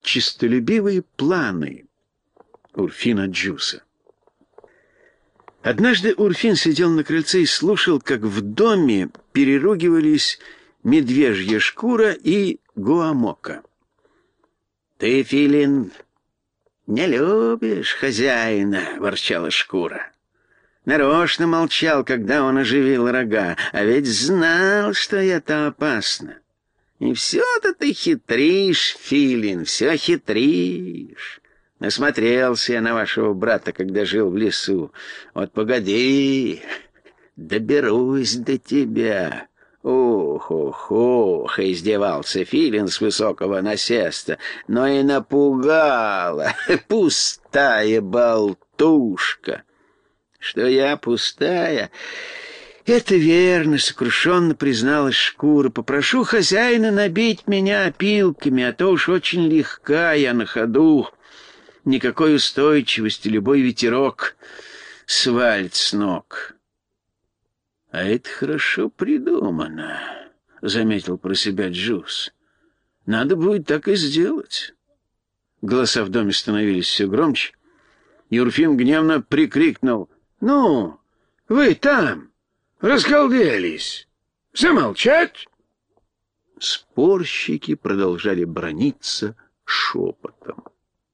честолюбивые планы Урфина Джуса. Однажды Урфин сидел на крыльце и слушал, как в доме переругивались Медвежья Шкура и Гуамока. «Ты, Филин, не любишь хозяина», — ворчала Шкура. «Нарочно молчал, когда он оживил рога, а ведь знал, что это опасно. И все-то ты хитришь, Филин, все хитришь. Насмотрелся я на вашего брата, когда жил в лесу. Вот погоди, доберусь до тебя». «Ух, издевался Филин с высокого насеста, но и напугала пустая болтушка». «Что я пустая?» «Это верно», — сокрушенно призналась Шкура. «Попрошу хозяина набить меня опилками, а то уж очень легка я на ходу. Никакой устойчивости, любой ветерок свалит с ног». «А это хорошо придумано», — заметил про себя Джус. «Надо будет так и сделать». Голоса в доме становились все громче. Урфин гневно прикрикнул: «Ну, вы там расгалделись! Замолчать!» Спорщики продолжали браниться шепотом.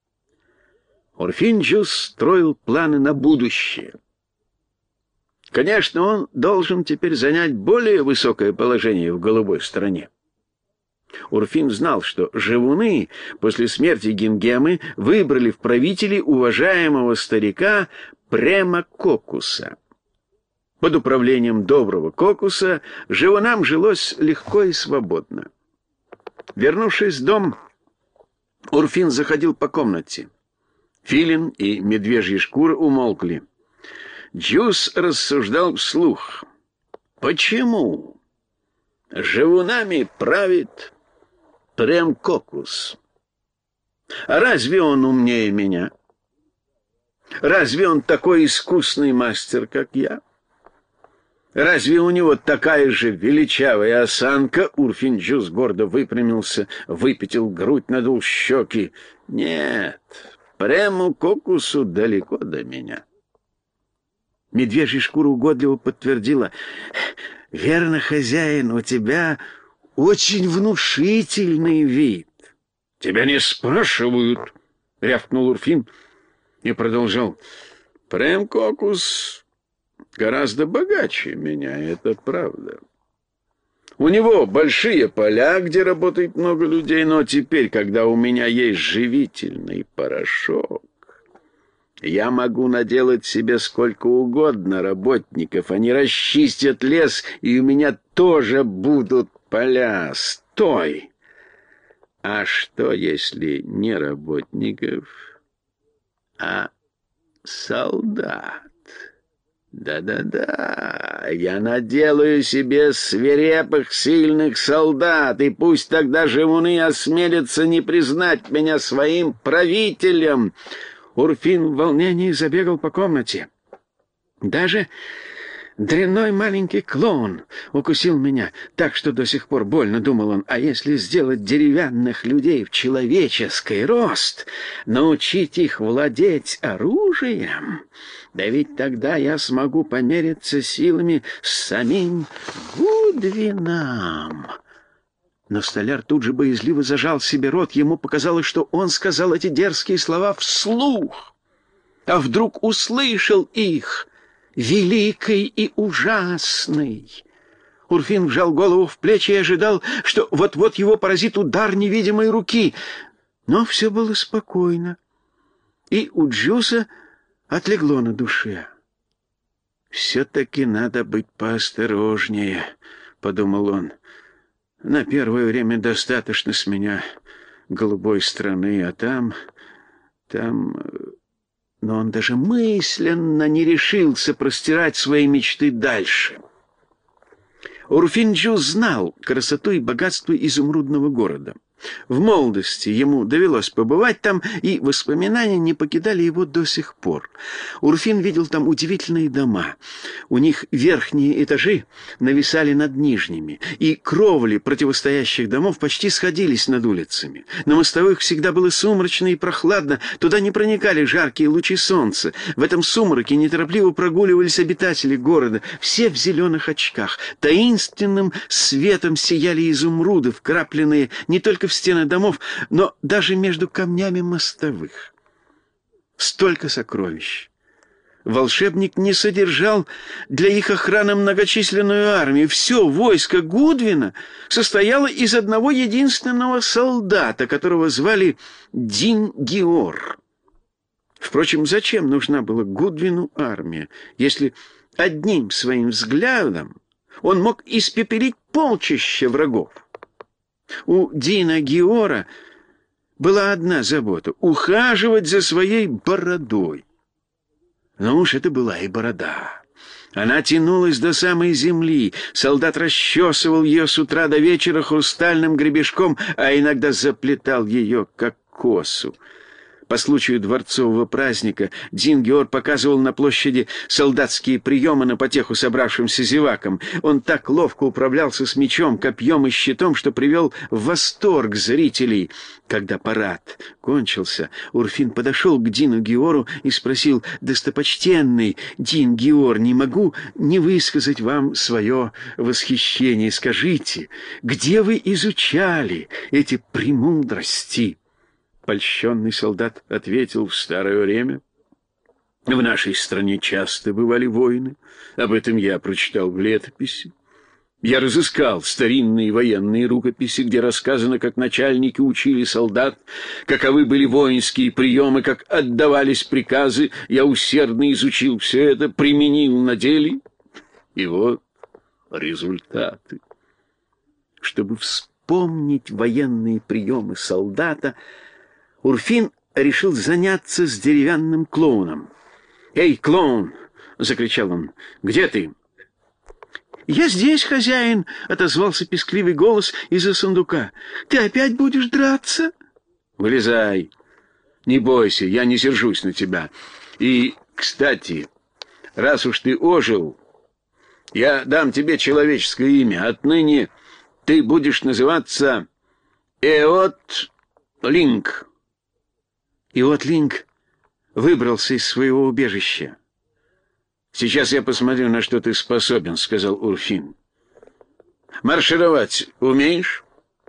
Урфин Джус строил планы на будущее. Конечно, он должен теперь занять более высокое положение в голубой стране. Урфин знал, что живуны после смерти Гингемы выбрали в правители уважаемого старика Према Кокуса. Под управлением доброго Кокуса живунам жилось легко и свободно. Вернувшись в дом, Урфин заходил по комнате. Филин и Медвежья Шкура умолкли. Джус рассуждал вслух. «Почему живунами правит Прем Кокус? А разве он умнее меня? Разве он такой искусный мастер, как я? Разве у него такая же величавая осанка?» Урфин Джус гордо выпрямился, выпятил грудь, надул щеки. «Нет, Прему Кокусу далеко до меня». Медвежья Шкура угодливо подтвердила: «Верно, хозяин, у тебя очень внушительный вид». «Тебя не спрашивают», — рявкнул Урфин и продолжал: «Прем Кокус гораздо богаче меня, это правда. У него большие поля, где работает много людей, но теперь, когда у меня есть живительный порошок, я могу наделать себе сколько угодно работников. Они расчистят лес, и у меня тоже будут поля. Стой! А что, если не работников, а солдат? Да-да-да, я наделаю себе свирепых, сильных солдат, и пусть тогда живуны осмелятся не признать меня своим правителем». Урфин в волнении забегал по комнате. «Даже дрянной маленький клоун укусил меня, так что до сих пор больно», — думал он. «А если сделать деревянных людей в человеческий рост, научить их владеть оружием, да ведь тогда я смогу помериться силами с самим Гудвином». Но столяр тут же боязливо зажал себе рот. Ему показалось, что он сказал эти дерзкие слова вслух, а вдруг услышал их, великий и ужасный. Урфин вжал голову в плечи и ожидал, что вот-вот его поразит удар невидимой руки. Но все было спокойно, и у Джуса отлегло на душе. «Все-таки надо быть поосторожнее», — подумал он. «На первое время достаточно с меня голубой страны, а там... Но он даже мысленно не решился простирать свои мечты дальше. Урфин Джус знал красоту и богатство изумрудного города. В молодости ему довелось побывать там, и воспоминания не покидали его до сих пор. Урфин видел там удивительные дома. У них верхние этажи нависали над нижними, и кровли противостоящих домов почти сходились над улицами. На мостовых всегда было сумрачно и прохладно, туда не проникали жаркие лучи солнца. В этом сумраке неторопливо прогуливались обитатели города, все в зеленых очках. Таинственным светом сияли изумруды, вкрапленные не только в стены домов, но даже между камнями мостовых. Столько сокровищ! Волшебник не содержал для их охраны многочисленную армию. Все войско Гудвина состояло из одного единственного солдата, которого звали Дин-Геор. Впрочем, зачем нужна была Гудвину армия, если одним своим взглядом он мог испепелить полчища врагов? У Дина Геора была одна забота — ухаживать за своей бородой. Но уж это была и борода. Она тянулась до самой земли. Солдат расчесывал ее с утра до вечера хрустальным гребешком, а иногда заплетал ее, как косу. По случаю дворцового праздника Дин-Геор показывал на площади солдатские приемы на потеху собравшимся зевакам. Он так ловко управлялся с мечом, копьем и щитом, что привел в восторг зрителей. Когда парад кончился, Урфин подошел к Дину-Геору и спросил: «Достопочтенный Дин-Геор, не могу не высказать вам свое восхищение. Скажите, где вы изучали эти премудрости?» Польщенный солдат ответил: «В старое время в нашей стране часто бывали войны. Об этом я прочитал в летописи. Я разыскал старинные военные рукописи, где рассказано, как начальники учили солдат, каковы были воинские приемы, как отдавались приказы. Я усердно изучил все это, применил на деле, и вот результаты». Чтобы вспомнить военные приемы солдата, Урфин решил заняться с деревянным клоуном. «Эй, клоун!» — закричал он. «Где ты?» «Я здесь, хозяин!» — отозвался пескливый голос из-за сундука. «Ты опять будешь драться?» «Вылезай! Не бойся, я не сержусь на тебя. И, кстати, раз уж ты ожил, я дам тебе человеческое имя. Отныне ты будешь называться Эот Линк». Иот Линк выбрался из своего убежища. «Сейчас я посмотрю, на что ты способен», — сказал Урфин. «Маршировать умеешь?»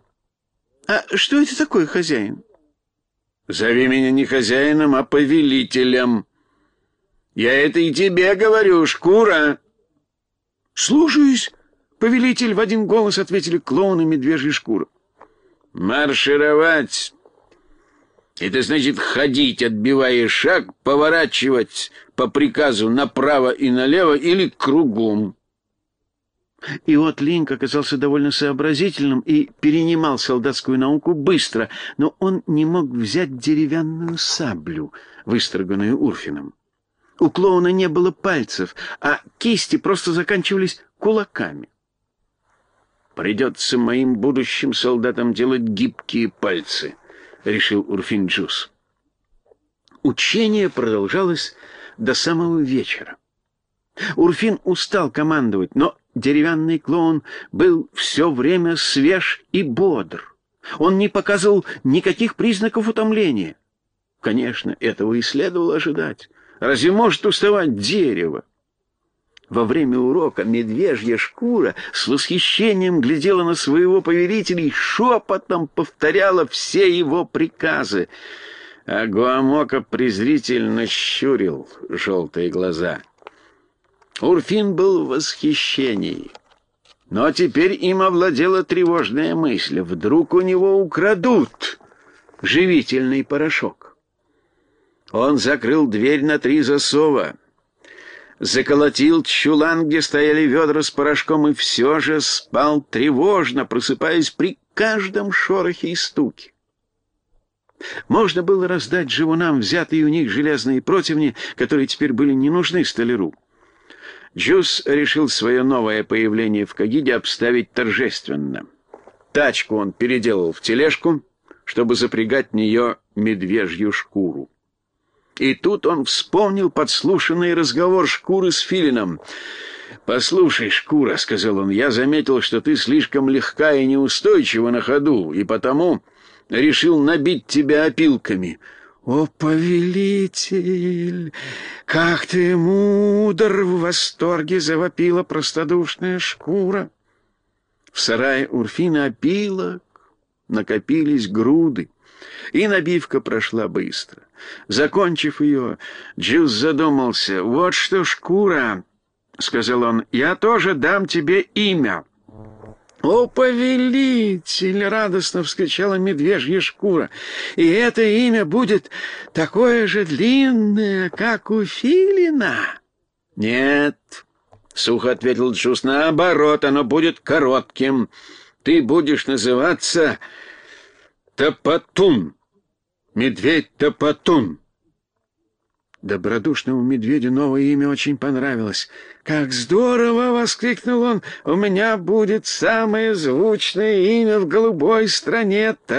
«А что это такое, хозяин?» «Зови меня не хозяином, а повелителем. Я это и тебе говорю, шкура!» «Слушаюсь, повелитель!» — в один голос ответили клоун и медвежья шкура. «Маршировать! Это значит ходить, отбивая шаг, поворачивать по приказу направо и налево или кругом». Иот Линк оказался довольно сообразительным и перенимал солдатскую науку быстро, но он не мог взять деревянную саблю, выстроганную Урфином. У клоуна не было пальцев, а кисти просто заканчивались кулаками. «Придется моим будущим солдатам делать гибкие пальцы», — решил Урфин Джюс. Учение продолжалось до самого вечера. Урфин устал командовать, но деревянный клоун был все время свеж и бодр. Он не показывал никаких признаков утомления. Конечно, этого и следовало ожидать. Разве может уставать дерево? Во время урока медвежья шкура с восхищением глядела на своего повелителя и шепотом повторяла все его приказы. А Гуамока презрительно щурил желтые глаза. Урфин был в восхищении. Но теперь им овладела тревожная мысль. Вдруг у него украдут живительный порошок. Он закрыл дверь на 3 засова, заколотил чулан, где стояли ведра с порошком, и все же спал тревожно, просыпаясь при каждом шорохе и стуке. Можно было раздать живунам взятые у них железные противни, которые теперь были не нужны столяру. Джус решил свое новое появление в Кагиде обставить торжественно. Тачку он переделал в тележку, чтобы запрягать в нее медвежью шкуру. И тут он вспомнил подслушанный разговор Шкуры с Филином. «Послушай, Шкура, — сказал он, — я заметил, что ты слишком легка и неустойчива на ходу, и потому решил набить тебя опилками». «О, повелитель, как ты мудр!» — в восторге завопила простодушная Шкура. В сарае Урфина опилок накопились груды, и набивка прошла быстро. Закончив ее, Джус задумался. «Вот что, Шкура, — сказал он, — я тоже дам тебе имя». «О, повелитель!» — радостно вскричала медвежья Шкура. «И это имя будет такое же длинное, как у Филина?» «Нет, — сухо ответил Джус, — наоборот, оно будет коротким. Ты будешь называться Топотун, медведь-топотун». Добродушному медведю новое имя очень понравилось. «Как здорово!» — воскликнул он. «У меня будет самое звучное имя в голубой стране —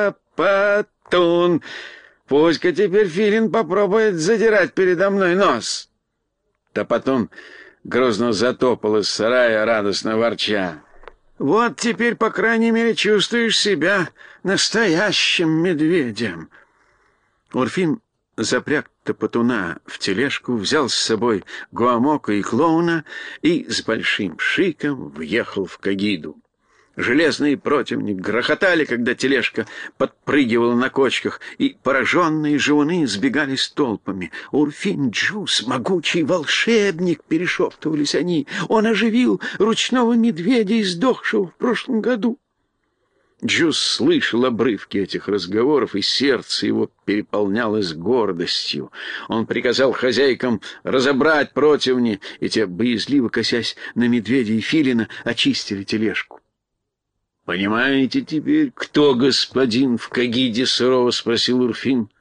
Топотун. Пусть-ка теперь Филин попробует задирать передо мной нос». Топотун грозно затопал из сарая, радостно ворча. «Вот теперь, по крайней мере, чувствуешь себя настоящим медведем». Урфин запряг Топотуна в тележку, взял с собой Гуамока и Клоуна и с большим шиком въехал в Кагиду. Железные противни грохотали, когда тележка подпрыгивала на кочках, и пораженные живуны сбегались толпами. «Урфин Джус, могучий волшебник!» — перешептывались они. «Он оживил ручного медведя, издохшего в прошлом году». Джус слышал обрывки этих разговоров, и сердце его переполнялось гордостью. Он приказал хозяйкам разобрать противни, и те, боязливо косясь на медведя и Филина, очистили тележку. «Понимаете теперь, кто господин в Кагиде?» — сурово спросил Урфин.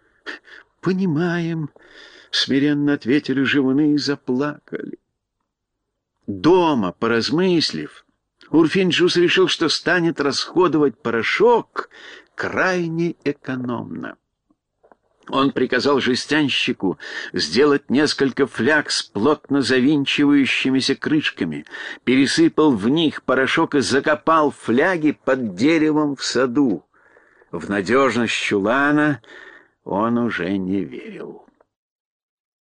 «Понимаем», — смиренно ответили живуны и заплакали. Дома, поразмыслив, Урфин Джус решил, что станет расходовать порошок крайне экономно. Он приказал жестянщику сделать несколько фляг с плотно завинчивающимися крышками, пересыпал в них порошок и закопал фляги под деревом в саду. В надежность чулана он уже не верил.